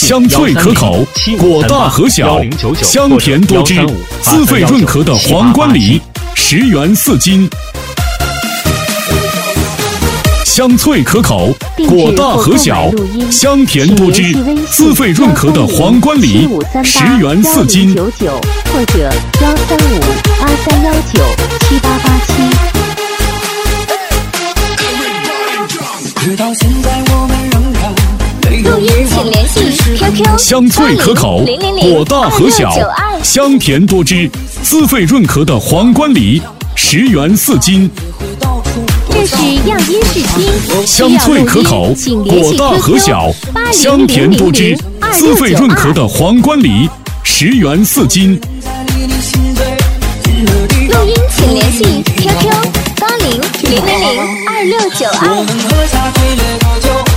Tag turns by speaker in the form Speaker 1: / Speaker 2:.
Speaker 1: 香脆可口，果大核小，香甜多汁，滋味润壳的皇冠梨，10元4斤。香脆可口，果大核小，香甜多汁，滋味润壳的皇冠梨，10元4斤。
Speaker 2: 或者135-2319-7887。
Speaker 3: 直到现在我们仍然没有
Speaker 2: 录音请联系 QQ
Speaker 1: 香脆可口，果大核小，香甜多汁，滋味润壳的皇冠梨，10元4斤。
Speaker 2: 这是样音试听，
Speaker 1: 香脆可口，果大核小，香甜多汁，滋味润壳的皇冠梨，10元4斤。
Speaker 2: 录音请联系 QQ 80-000-2692。